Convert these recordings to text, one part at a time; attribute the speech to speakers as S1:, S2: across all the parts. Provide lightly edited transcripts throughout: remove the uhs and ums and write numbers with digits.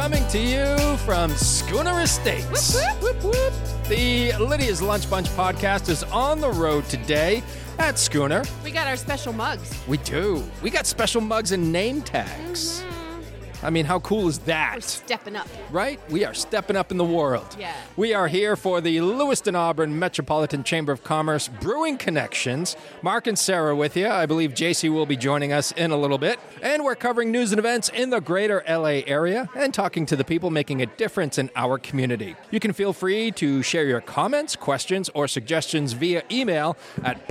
S1: coming to you from Schooner Estates.
S2: Whoop, whoop.
S1: Whoop, whoop. The Lydia's Lunch Bunch podcast is on the road today at Schooner.
S2: We got our special mugs.
S1: We do. We got special mugs and name tags. I mean, how cool is that?
S2: We're stepping up.
S1: Right? We are stepping up in the world.
S2: Yeah.
S1: We are here for the Lewiston Auburn Metropolitan Chamber of Commerce Brewing Connections. Mark and Sarah with you. I believe JC will be joining us in a little bit. And we're covering news and events in the greater LA area and talking to the people making a difference in our community. You can feel free to share your comments, questions, or suggestions via email at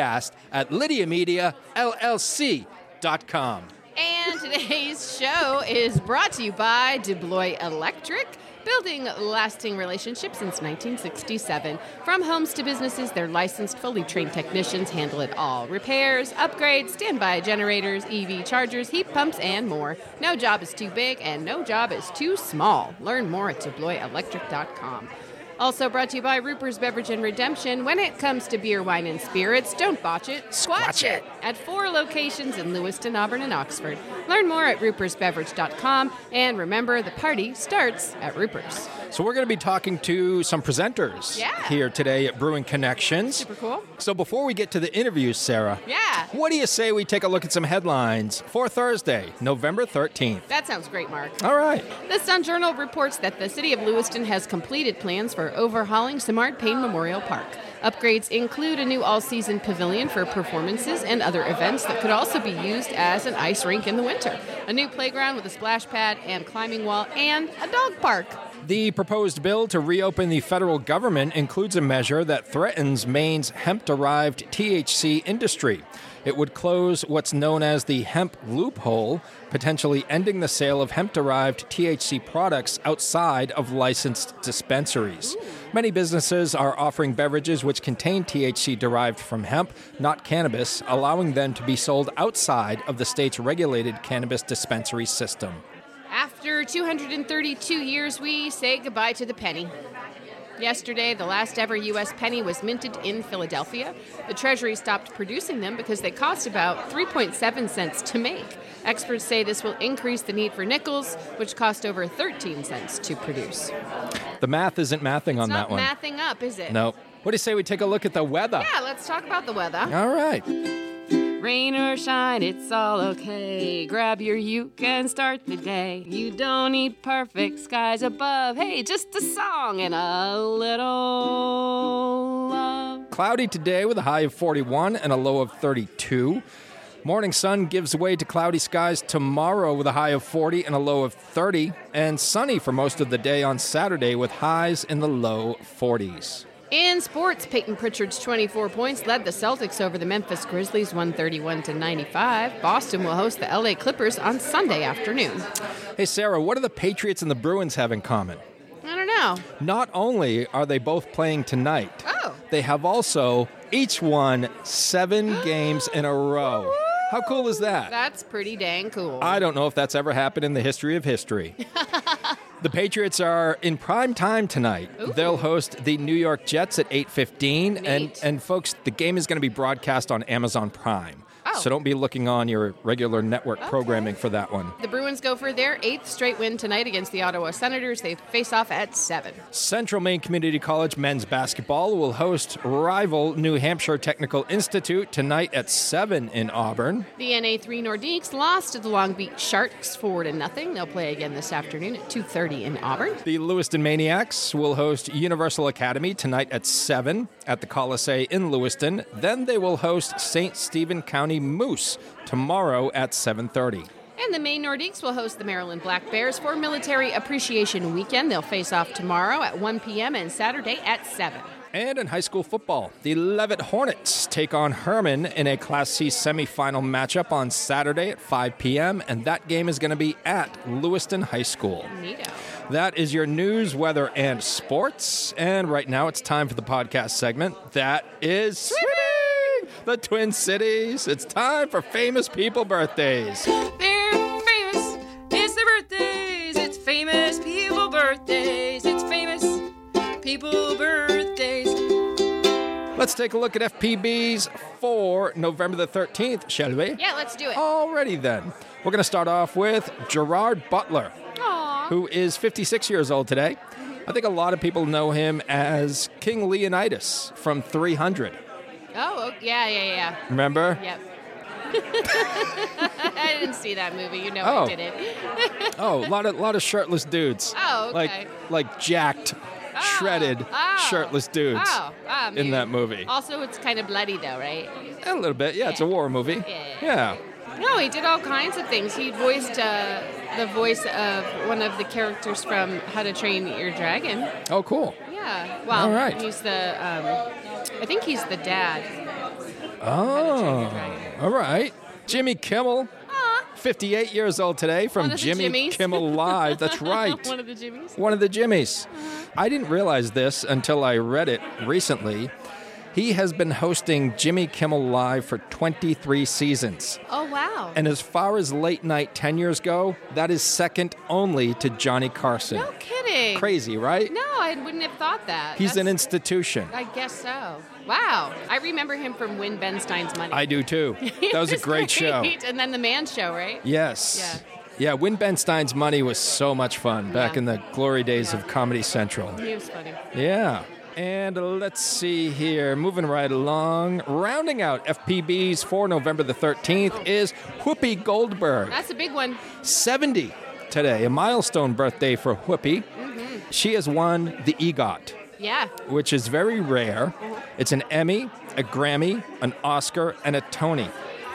S1: podcast@lydiamediallc.com.
S2: And today's show is brought to you by DeBlois Electric, building lasting relationships since 1967. From homes to businesses, their licensed, fully trained technicians handle it all. Repairs, upgrades, standby generators, EV chargers, heat pumps, and more. No job is too big and no job is too small. Learn more at DeBloiselectric.com. Also brought to you by Ruper's Beverage and Redemption. When it comes to beer, wine, and spirits, don't botch it, squatch it. At 4 locations in Lewiston, Auburn, and Oxford. Learn more at rupersbeverage.com. And remember, the party starts at Ruper's.
S1: So we're going to be talking to some presenters here today at Brewing Connections.
S2: Super cool.
S1: So before we get to the interviews, Sarah, what do you say we take a look at some headlines for Thursday, November 13th?
S2: That sounds great, Mark.
S1: All right.
S2: The Sun-Journal reports that the city of Lewiston has completed plans for overhauling Simard Payne Memorial Park. Upgrades include a new all-season pavilion for performances and other events that could also be used as an ice rink in the winter, a new playground with a splash pad and climbing wall, and a dog park.
S1: The proposed bill to reopen the federal government includes a measure that threatens Maine's hemp-derived THC industry. It would close what's known as the hemp loophole, potentially ending the sale of hemp-derived THC products outside of licensed dispensaries. Many businesses are offering beverages which contain THC derived from hemp, not cannabis, allowing them to be sold outside of the state's regulated cannabis dispensary system.
S2: After 232 years, we say goodbye to the penny. Yesterday, the last ever U.S. penny was minted in Philadelphia. The Treasury stopped producing them because they cost about 3.7 cents to make. Experts say this will increase the need for nickels, which cost over 13 cents to produce.
S1: The math isn't mathing on that one.
S2: It's not mathing up, is it?
S1: No. What do you say we take a look at the weather?
S2: Yeah, let's talk about the weather.
S1: All right.
S2: Rain or shine, it's all okay. Grab your uke and start the day. You don't need perfect skies above. Hey, just a song and a little love.
S1: Cloudy today with a high of 41 and a low of 32. Morning sun gives way to cloudy skies tomorrow with a high of 40 and a low of 30. And sunny for most of the day on Saturday with highs in the low 40s.
S2: In sports, Peyton Pritchard's 24 points led the Celtics over the Memphis Grizzlies 131-95. Boston will host the LA Clippers on Sunday afternoon.
S1: Hey, Sarah, what do the Patriots and the Bruins have in common?
S2: I don't know.
S1: Not only are they both playing tonight, they have also each won 7 games in a row. How cool is that?
S2: That's pretty dang cool.
S1: I don't know if that's ever happened in the history of history. The Patriots are in prime time tonight.
S2: Ooh.
S1: They'll host the New York Jets at 8:15. And folks, the game is going to be broadcast on Amazon Prime.
S2: Oh.
S1: So don't be looking on your regular network programming for that one.
S2: The Bruins go for their 8th straight win tonight against the Ottawa Senators. They face off at 7.
S1: Central Maine Community College men's basketball will host rival New Hampshire Technical Institute tonight at 7 in Auburn.
S2: The NA3 Nordiques lost to the Long Beach Sharks 4-0. They'll play again this afternoon at 2:30 in Auburn.
S1: The Lewiston Maniacs will host Universal Academy tonight at 7 at the Colisee in Lewiston. Then they will host St. Stephen County Moose tomorrow at 7:30.
S2: And the Maine Nordiques will host the Maryland Black Bears for Military Appreciation Weekend. They'll face off tomorrow at 1 p.m. and Saturday at 7.
S1: And in high school football, the Leavitt Hornets take on Herman in a Class C semifinal matchup on Saturday at 5 p.m., and that game is going to be at Lewiston High School.
S2: Neato.
S1: That is your news, weather, and sports. And right now it's time for the podcast segment. That is Swimming! The Twin Cities. It's time for famous people birthdays.
S2: They're famous. It's their birthdays. It's famous people birthdays. It's famous people birthdays.
S1: Let's take a look at FPBs for November the 13th, shall we?
S2: Yeah, let's do it.
S1: Alrighty then. We're going to start off with Gerard Butler.
S2: Aww.
S1: who is 56 years old today. I think a lot of people know him as King Leonidas from 300.
S2: Oh, yeah.
S1: Remember?
S2: Yep. I didn't see that movie. You know I didn't.
S1: Oh, a lot of shirtless dudes.
S2: Oh, okay.
S1: Like jacked, shredded, shirtless dudes in that movie.
S2: Also, it's kind of bloody, though, right?
S1: A little bit. Yeah, it's a war movie. Yeah.
S2: No, he did all kinds of things. He voiced the voice of one of the characters from How to Train Your Dragon.
S1: Oh, cool.
S2: Yeah. Well,
S1: all right.
S2: He's the, I think he's the dad.
S1: Oh, all right. Jimmy Kimmel, 58 years old today from Jimmy Kimmel Live. That's right.
S2: One of the Jimmys?
S1: One of the Jimmys. I didn't realize this until I read it recently. He has been hosting Jimmy Kimmel Live for 23 seasons.
S2: Oh, wow.
S1: And as far as late night tenures go, that is second only to Johnny Carson.
S2: No kidding.
S1: Crazy, right?
S2: No, I wouldn't have thought that.
S1: He's an institution.
S2: I guess so. Wow. I remember him from Win Ben Stein's Money.
S1: I do too. That was a great show.
S2: And then The Man Show, right?
S1: Yes. Yeah, Win Ben Stein's Money was so much fun back in the glory days of Comedy Central.
S2: He was funny.
S1: Yeah. And let's see here, moving right along. Rounding out FPBs for November the 13th is Whoopi Goldberg.
S2: That's a big one.
S1: 70 today, a milestone birthday for Whoopi.
S2: Mm-hmm.
S1: She has won the EGOT.
S2: Yeah.
S1: Which is very rare. It's an Emmy, a Grammy, an Oscar, and a Tony.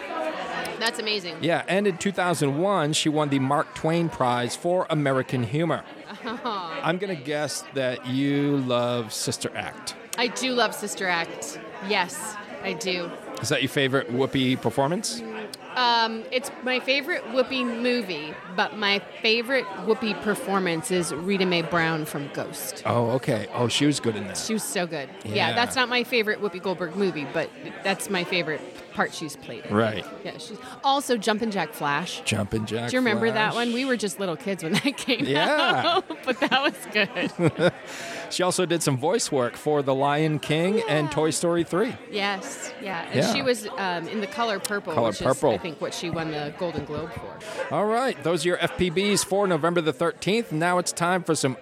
S2: That's amazing.
S1: Yeah, and in 2001, she won the Mark Twain Prize for American Humor. I'm going to guess that you love Sister Act.
S2: I do love Sister Act. Yes, I do.
S1: Is that your favorite Whoopi performance?
S2: It's my favorite Whoopi movie, but my favorite Whoopi performance is Rita Mae Brown from Ghost.
S1: Oh, okay. Oh, she was good in that.
S2: She was so good.
S1: Yeah,
S2: that's not my favorite Whoopi Goldberg movie, but that's my favorite part she's played in.
S1: Right.
S2: Yeah, she's also Jumpin' Jack Flash.
S1: Jumpin' Jack.
S2: Do you remember
S1: Flash.
S2: that one? We were just little kids when that came
S1: out.
S2: But that was good.
S1: She also did some voice work for The Lion King and Toy Story 3.
S2: Yes, And she was in The Color Purple, which is, I think, what she won the Golden Globe for.
S1: All right, those are your FPBs for November the 13th. Now it's time for some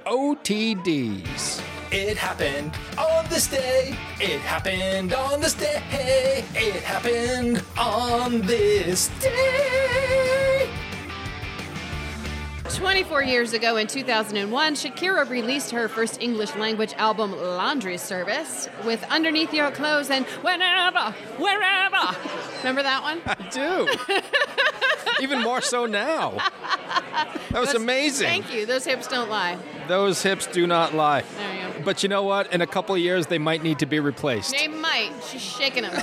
S1: OTDs.
S3: It happened on this day. It happened on this day. It happened on this day.
S2: 24 years ago in 2001, Shakira released her first English-language album, Laundry Service, with Underneath Your Clothes and Whenever. Remember that one?
S1: I do. Even more so now. That was amazing.
S2: Thank you. Those hips don't lie.
S1: Those hips do not lie.
S2: There you go.
S1: But you know what? In a couple of years, they might need to be replaced.
S2: They might. She's shaking them.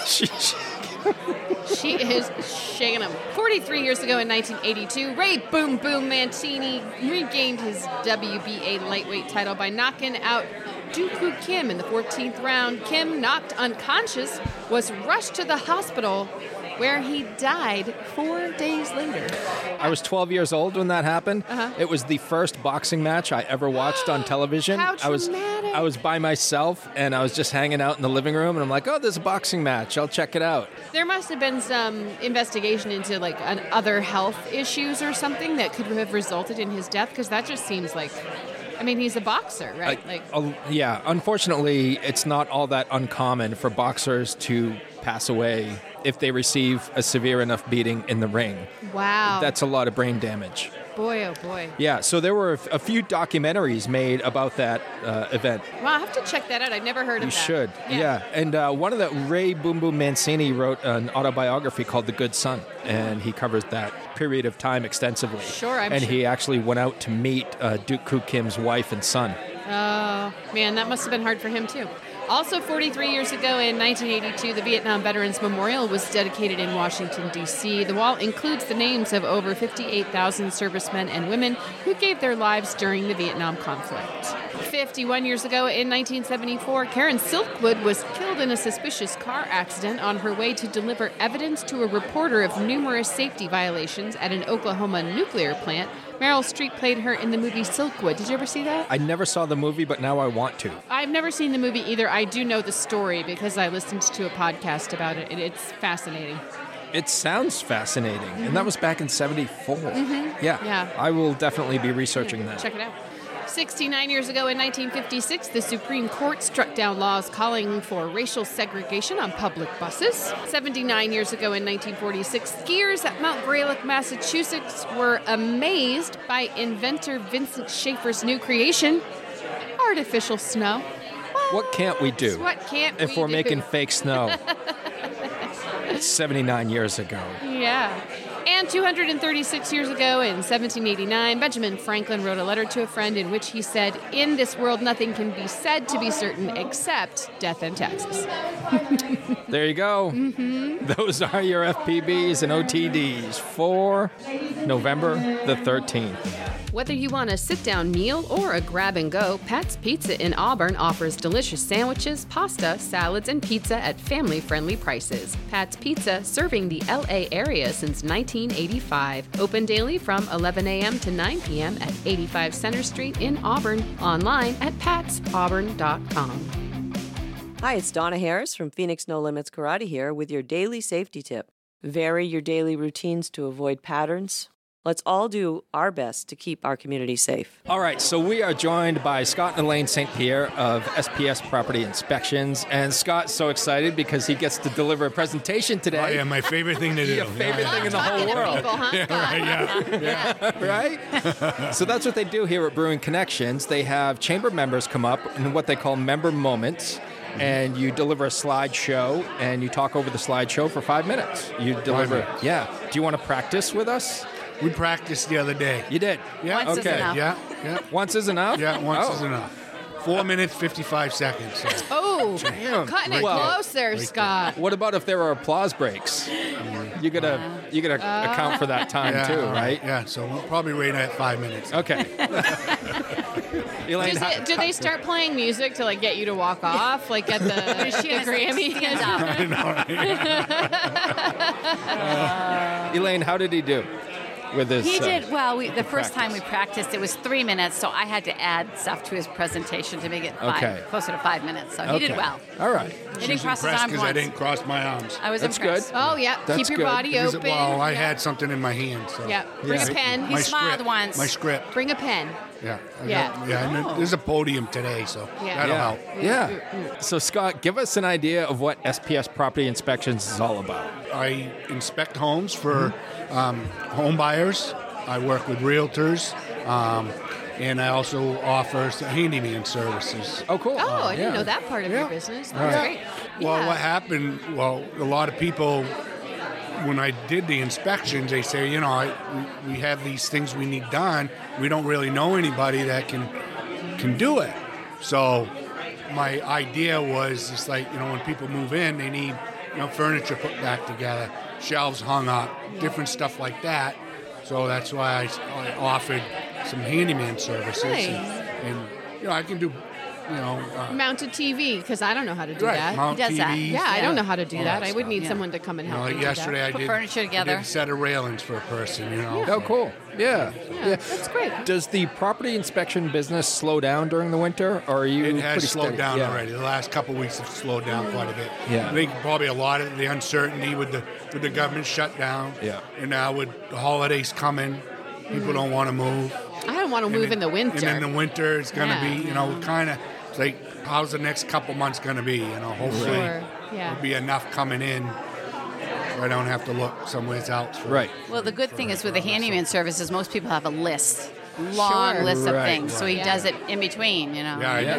S2: She is shaking them. 43 years ago in 1982, Ray Boom Boom Mancini regained his WBA lightweight title by knocking out Dooku Kim in the 14th round. Kim, knocked unconscious, was rushed to the hospital where he died 4 days later.
S1: I was 12 years old when that happened. It was the first boxing match I ever watched on television.
S2: How traumatic.
S1: I was by myself, and I was just hanging out in the living room, and I'm like, oh, there's a boxing match. I'll check it out.
S2: There must have been some investigation into like other health issues or something that could have resulted in his death, because that just seems like, I mean, he's a boxer, right?
S1: Yeah, unfortunately, it's not all that uncommon for boxers to pass away if they receive a severe enough beating in the ring.
S2: Wow.
S1: That's a lot of brain damage.
S2: Boy, oh boy.
S1: Yeah, so there were a few documentaries made about that event.
S2: Wow, I have to check that out. I've never heard of that.
S1: You should, yeah. And one of the, Ray Boom Boom Mancini wrote an autobiography called The Good Son, and he covers that period of time extensively.
S2: Sure, I'm
S1: And
S2: sure.
S1: he actually went out to meet Dooku Kim's wife and son.
S2: Oh, man, that must have been hard for him, too. Also, 43 years ago in 1982, the Vietnam Veterans Memorial was dedicated in Washington, D.C. The wall includes the names of over 58,000 servicemen and women who gave their lives during the Vietnam conflict. 51 years ago in 1974, Karen Silkwood was killed in a suspicious car accident on her way to deliver evidence to a reporter of numerous safety violations at an Oklahoma nuclear plant. Meryl Streep played her in the movie Silkwood. Did you ever see that?
S1: I never saw the movie, but now I want to.
S2: I've never seen the movie either. I do know the story because I listened to a podcast about it, and it's fascinating.
S1: It sounds fascinating. And that was back in 74. Yeah. I will definitely be researching that.
S2: Check it out. 69 years ago in 1956, the Supreme Court struck down laws calling for racial segregation on public buses. 79 years ago in 1946, skiers at Mount Greylock, Massachusetts were amazed by inventor Vincent Schaefer's new creation, artificial snow.
S1: What can't we do
S2: What can't we
S1: if we're
S2: do?
S1: making fake snow? 79 years ago.
S2: Yeah. And 236 years ago in 1789, Benjamin Franklin wrote a letter to a friend in which he said, "In this world, nothing can be said to be certain except death and taxes."
S1: There you go. Those are your FPBs and OTDs for November the 13th.
S2: Whether you want a sit-down meal or a grab-and-go, Pat's Pizza in Auburn offers delicious sandwiches, pasta, salads, and pizza at family-friendly prices. Pat's Pizza, serving the LA area since 1985. Open daily from 11 a.m. to 9 p.m. at 85 Center Street in Auburn. Online at patsauburn.com.
S4: Hi, it's Donna Harris from Phoenix No Limits Karate here with your daily safety tip. Vary your daily routines to avoid patterns. Let's all do our best to keep our community safe.
S1: All right, so we are joined by Scott and Elaine St. Pierre of SPS Property Inspections. And Scott's so excited because he gets to deliver a presentation today.
S5: Oh, yeah, my favorite thing to do.
S1: Your favorite thing in the whole world.
S2: People, huh?
S1: Right? So that's what they do here at Brewing Connections. They have chamber members come up in what they call member moments. And you deliver a slideshow, and you talk over the slideshow for 5 minutes. You deliver,
S5: minutes.
S1: yeah. Do you want to practice with us?
S5: We practiced the other day.
S1: You did?
S5: Yeah.
S6: Once is
S1: Okay.
S6: enough.
S5: Yeah.
S1: Once is enough?
S5: Yeah, once
S1: Oh.
S5: is enough. 4 minutes, 55 seconds. So.
S2: Oh,
S1: Damn.
S2: cutting it
S1: Well,
S2: close there, Scott.
S1: What about if there are applause breaks? You gotta account for that time
S5: Yeah,
S1: too,
S5: all
S1: right?
S5: Yeah, so we'll probably rate at 5 minutes.
S1: Okay. Elaine,
S2: Do they start playing music to like get you to walk off, like at the Grammy?
S1: Elaine, how did he do with this?
S6: He did well. The first time we
S1: practice.
S6: practiced, it was 3 minutes, so I had to add stuff to his presentation to make it
S1: Okay.
S6: closer to 5 minutes. So he did well.
S1: All right.
S6: He didn't cross his
S5: Impressed
S6: arms
S5: because I
S6: once.
S5: didn't cross my arms.
S6: I was
S1: That's
S6: impressed.
S1: good.
S2: Oh yeah,
S1: That's
S2: keep your
S1: good.
S2: body
S5: Because,
S2: open.
S5: well, I
S2: Yeah.
S5: had something in my hand. So.
S2: Yeah, bring
S1: Yeah.
S2: a pen.
S6: He smiled
S5: script,
S6: once.
S5: My script.
S2: Bring a pen.
S5: Yeah.
S2: Yeah.
S5: And there's a podium today, so
S2: Yeah.
S5: that'll
S1: Yeah.
S5: help.
S1: Yeah. So Scott, give us an idea of what SPS Property Inspections is all about.
S5: I inspect homes for home buyers. I work with realtors, and I also offer handyman services.
S1: Oh, cool.
S2: Oh, I didn't
S1: Yeah.
S2: know that part of your
S5: Yeah.
S2: business. That's
S1: All right.
S2: great.
S5: Well,
S2: Yeah.
S5: what happened? Well, a lot of people, when I did the inspections, they say, we have these things we need done. We don't really know anybody that can do it. So my idea was just like, when people move in, they need, furniture put back together, shelves hung up, different stuff like that. So that's why I offered some handyman services.
S2: Nice.
S5: And I can do,
S2: Mounted TV, because I don't know how to do
S5: right,
S2: that.
S5: mount
S6: He does that.
S5: TVs.
S2: Yeah, I don't know how to do
S5: All
S2: that.
S5: that
S2: I would
S5: stuff.
S2: need
S6: Yeah.
S2: someone to come and help
S5: Like
S2: me do
S5: yesterday,
S2: that.
S5: I
S6: Put
S5: did
S6: furniture
S5: I
S6: together.
S5: did a set of railings for a person.
S1: Oh, cool. Yeah.
S2: Yeah, that's great.
S1: Does the property inspection business slow down during the winter, or are you
S5: It has
S1: pretty
S5: slowed
S1: steady?
S5: down
S1: Yeah.
S5: already. The last couple of weeks have slowed down quite a bit.
S1: Yeah.
S5: I think probably a lot of the uncertainty with the government shutdown.
S1: Yeah.
S5: And now with the holidays coming, people don't want to move.
S2: I don't want to move in the winter.
S5: And then the winter is going to
S2: Yeah.
S5: be, kind of like, how's the next couple months going to be? Hopefully
S2: Sure. Yeah.
S5: there'll be enough coming in so I don't have to look somewhere else. For,
S1: Right.
S6: Well, the good thing is with the handyman services, most people have a list, long
S2: Sure.
S6: list of
S1: Right,
S6: things, so he
S2: right.
S6: does it in between.
S5: Yeah,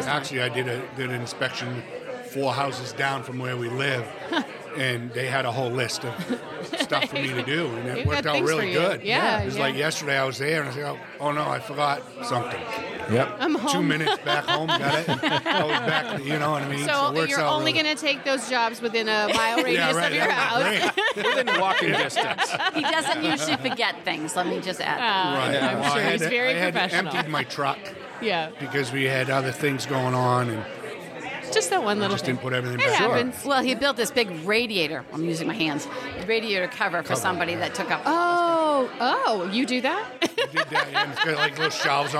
S5: I did an inspection 4 houses down from where we live, and they had a whole list of stuff for me to do, and
S2: They've
S5: it worked
S2: got
S5: out
S2: things for
S5: really
S2: you.
S5: good.
S2: Yeah,
S5: It was
S2: yeah.
S5: like yesterday I was there, and I said, oh no, I forgot something.
S1: Yep.
S2: I'm home.
S5: 2 minutes back home, got it. I was back, you know what I mean?
S2: So
S5: it works
S2: you're
S5: out
S2: only
S5: really-
S2: going to take those jobs within a mile radius
S5: Yeah, right.
S2: of your
S5: that would
S2: house.
S5: be great.
S1: Within walking distance.
S6: He doesn't usually forget things. Let me just add.
S5: Right.
S2: I'm
S5: Well,
S2: sure
S5: I
S2: he's
S5: had,
S2: very
S5: I had
S2: professional.
S5: emptied my truck
S2: Yeah,
S5: because we had other things going on, and
S2: it's just that one little
S5: just
S2: thing.
S5: didn't put everything
S2: It
S5: back.
S2: happens.
S6: Well, he built this big radiator. I'm using my hands. Radiator cover for somebody that took up.
S2: Oh, you do that?
S5: Did that, and it's got like little shelves on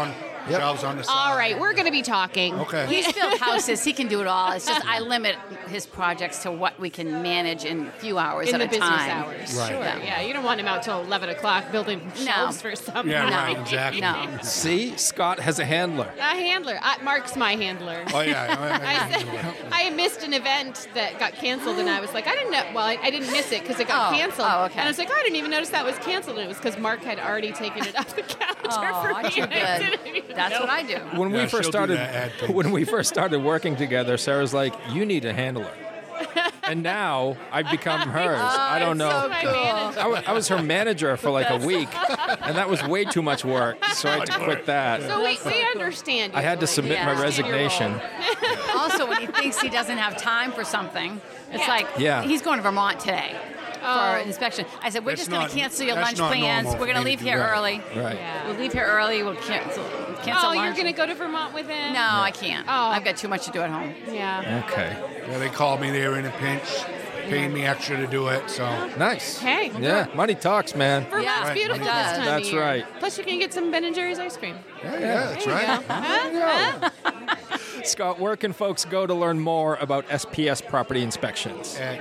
S1: Yep.
S5: Shelves on the side.
S2: All right, we're going to be talking.
S5: Okay.
S6: He's built houses. He can do it all. It's just I limit his projects to what we can manage in a few hours
S2: In
S6: at
S2: the
S6: a
S2: business
S6: time.
S2: hours.
S5: Right.
S2: Sure. Yeah, you don't want him out till 11 o'clock building shelves for something.
S5: Yeah,
S6: No.
S5: right, exactly.
S6: No.
S1: See, Scott has a handler.
S2: A handler. Mark's my handler.
S5: Oh, yeah.
S2: I missed an event that got canceled, and I was like, I didn't know. Well, I didn't miss it because it got
S6: Oh.
S2: canceled.
S6: Oh, okay.
S2: And I was like, I didn't even notice that was canceled. And it was because Mark had already taken it off the calendar for me.
S6: too
S2: and I
S6: good.
S2: didn't even
S6: That's
S2: know.
S6: what I do.
S1: When
S5: Yeah,
S1: we first
S5: she'll do
S1: started,
S5: that ad thing.
S1: when we first started working together, Sarah's like, "You need a handler," and now I've become hers. I don't know.
S6: so
S2: My
S6: cool.
S2: manager.
S1: I was her manager for like a week, and that was way too much work, so I had to quit that.
S2: So we understand you.
S1: I had to
S2: Blake.
S1: submit
S6: Yeah.
S1: my
S2: Understand your
S1: resignation.
S2: role.
S6: Also, when he thinks he doesn't have time for something, it's like
S1: Yeah.
S6: he's going to Vermont today
S2: Oh.
S6: for inspection. I said, we're
S5: That's
S6: just going
S5: not-
S6: to cancel your
S5: that's
S6: lunch
S5: not
S6: plans.
S5: normal
S6: We're going
S5: for
S6: to
S5: me
S6: leave
S5: to do
S6: here
S5: that.
S6: early.
S1: Right.
S2: Yeah.
S6: We'll leave here early. We'll cancel
S2: Oh, you're
S6: lunch.
S2: going to go to Vermont with him?
S6: No, I can't.
S2: Oh.
S6: I've got too much to do at home.
S2: Yeah.
S1: Okay.
S5: Yeah, they called me. They were in a pinch, paying me extra to do it. So
S1: Nice.
S2: Hey.
S1: Yeah, money talks, man.
S2: Vermont's
S6: Yeah,
S2: beautiful
S6: it
S2: this
S6: does.
S2: time
S1: That's
S2: of year.
S1: right.
S2: Plus, you can get some Ben & Jerry's ice cream.
S5: yeah, that's
S2: There you
S5: right.
S2: go. Huh?
S1: Scott, where can folks go to learn more about SPS Property Inspections?
S5: At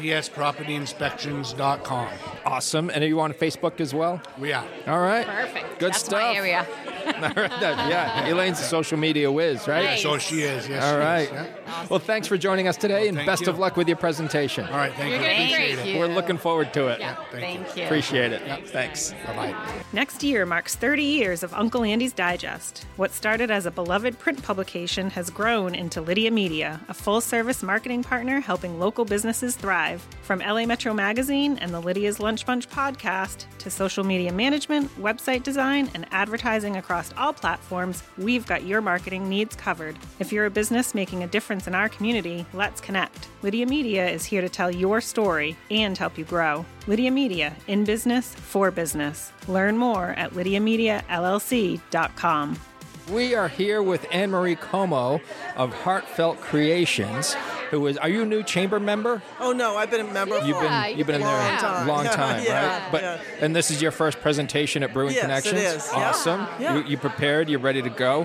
S5: spspropertyinspections.com.
S1: Awesome. And are you on Facebook as well?
S5: We are.
S1: All right.
S2: Perfect.
S1: Good
S6: That's
S1: stuff.
S6: my area.
S1: All right. Yeah, Elaine's a social media whiz, right?
S2: Nice.
S5: So she is. Yes,
S1: All
S5: she
S1: right.
S5: is, yeah.
S1: Well, thanks for joining us today, and
S5: Thank
S1: best
S5: you.
S1: of luck with your presentation.
S5: All right. Thank
S2: You're
S5: you.
S2: gonna be
S5: Appreciate
S2: great.
S5: it.
S6: you.
S1: We're looking forward to it.
S2: Yeah.
S6: Thank you.
S1: Appreciate it. Thanks.
S5: Bye-bye.
S7: Next year marks 30 years of Uncle Andy's Digest. What started as a beloved print publication has grown into Lydia Media, a full-service marketing partner helping local businesses thrive. From LA Metro Magazine and the Lydia's Lunch Bunch podcast to social media management, website design, and advertising across all platforms, we've got your marketing needs covered. If you're a business making a difference in our community, let's connect. Lydia Media is here to tell your story and help you grow. Lydia Media, in business, for business. Learn more at lydiamediallc.com.
S1: We are here with Anne-Marie Como of Heartfelt Creations, who is, are you a new chamber member?
S8: Oh no, I've been a member
S1: You've
S8: for
S1: been you've been in there
S8: Long
S1: a
S8: time.
S1: long time,
S8: Yeah,
S1: right? But
S8: yeah.
S1: and this is your first presentation at Brewing
S8: Yes, it
S1: Connections?
S8: is, yeah.
S1: Awesome.
S8: Yeah.
S1: You prepared, you ready to go?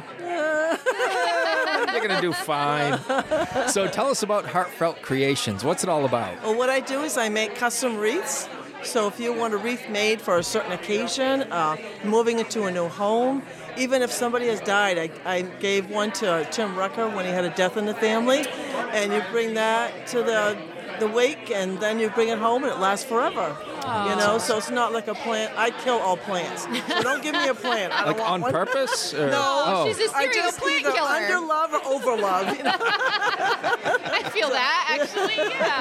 S1: You're gonna do fine. So tell us about Heartfelt Creations. What's it all about?
S8: Well, what I do is I make custom wreaths. So if you want a wreath made for a certain occasion, moving into a new home, even if somebody has died, I gave one to Tim Rucker when he had a death in the family, and you bring that to the wake, and then you bring it home, and it lasts forever. You know, so it's not like a plant. I kill all plants. So don't give me a plant. I don't
S1: Like
S8: want
S1: on
S8: one.
S1: purpose? Or?
S8: No,
S1: Oh.
S2: She's a
S8: I
S2: serial
S8: just
S2: plant
S8: either
S2: killer.
S8: under love or over love. You know?
S2: I feel that, actually.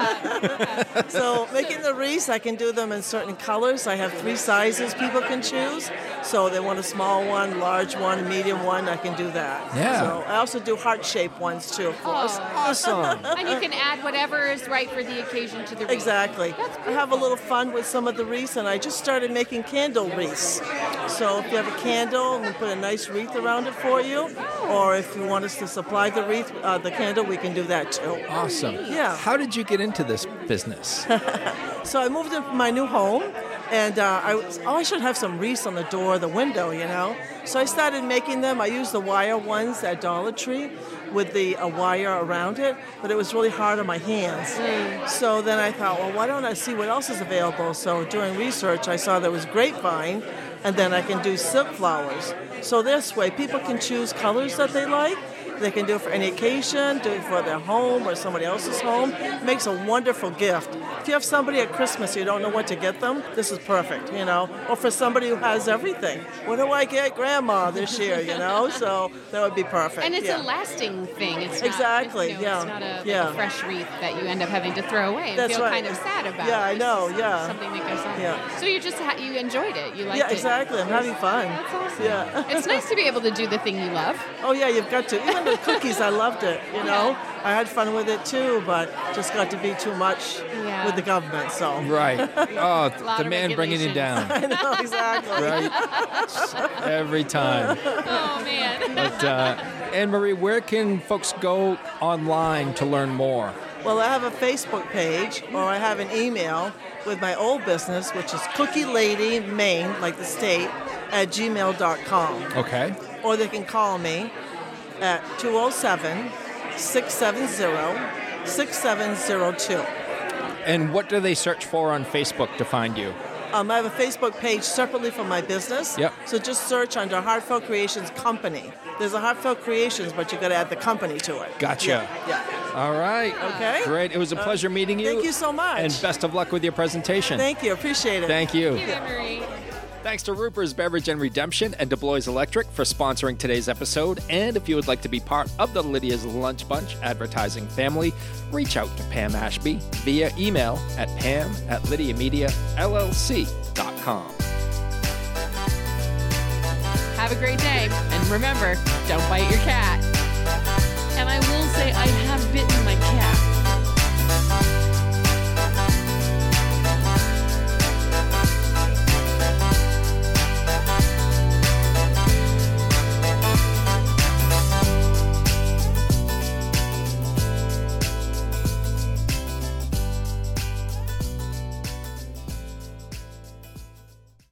S2: Yeah.
S8: So making the wreaths, I can do them in certain colors. I have 3 sizes people can choose. So they want a small one, large one, a medium one, I can do that.
S1: Yeah.
S8: So I also do heart-shaped ones too, of course.
S1: Awesome.
S2: And you can add whatever is right for the occasion to the wreath.
S8: Exactly. I have a little fun with some of the wreaths, and I just started making candle wreaths. So if you have a candle, we put a nice wreath around it for you. Or if you want us to supply the wreath, the candle, we can do that too.
S1: Awesome.
S8: Yeah.
S1: How did you get into this business?
S8: So I moved into my new home, and I should have some wreaths on the door, the window, you know. So I started making them. I used the wire ones at Dollar Tree with the wire around it, but it was really hard on my hands. So then I thought, well, why don't I see what else is available? So doing research, I saw there was grapevine, and then I can do silk flowers. So this way, people can choose colors that they like. They can do it for any occasion, do it for their home or somebody else's home. It makes a wonderful gift. If you have somebody at Christmas you don't know what to get them, this is perfect, you know. Or for somebody who has everything. What do I get Grandma this year, you know? So that would be perfect.
S2: And it's
S8: yeah.
S2: a lasting thing. It's not,
S8: Exactly,
S2: you know,
S8: yeah.
S2: It's not a,
S8: Yeah.
S2: like a fresh wreath that you end up having to throw away and
S8: That's
S2: feel
S8: right.
S2: kind of sad about.
S8: Yeah, I know,
S2: It's
S8: yeah.
S2: Something that goes on.
S8: Yeah.
S2: So you just you enjoyed it. You liked
S8: Yeah,
S2: it.
S8: exactly. I'm having fun.
S2: That's awesome.
S8: Yeah.
S2: It's nice to be able to do the thing you love.
S8: Oh yeah, you've got to. Even the cookies, I loved it. You know, I had fun with it too, but just got to be too much
S2: Yeah.
S8: with the government. So
S1: Right. Oh,
S2: Lot
S1: the
S2: of
S1: man bringing you
S2: regulations.
S1: down.
S8: I know exactly.
S1: Right? Every time.
S2: Oh man.
S1: But Anne-Marie, where can folks go online to learn more?
S8: Well, I have a Facebook page, or I have an email with my old business, which is Cookie Lady Maine, like the state, at gmail.com.
S1: Okay.
S8: or they can call me at 207-670-6702.
S1: And what do they search for on Facebook to find you?
S8: I have a Facebook page separately from my business.
S1: Yep.
S8: So just search under Heartfelt Creations Company. There's a Heartfelt Creations, but you got to add the company to it.
S1: Gotcha.
S8: Yeah.
S1: All right.
S8: Okay.
S1: Great. It was a pleasure meeting you.
S8: Thank you so much.
S1: And best of luck with your presentation.
S8: Thank you. Appreciate it.
S1: Thank you.
S2: Thank you, Marie.
S1: Thanks to Ruper's Beverage and Redemption and DeBlois Electric for sponsoring today's episode. And if you would like to be part of the Lydia's Lunch Bunch advertising family, reach out to Pam Ashby via email at pam@lydiamediallc.com.
S2: Have a great day. And remember, don't bite your cat. And I will say I have bitten my cat.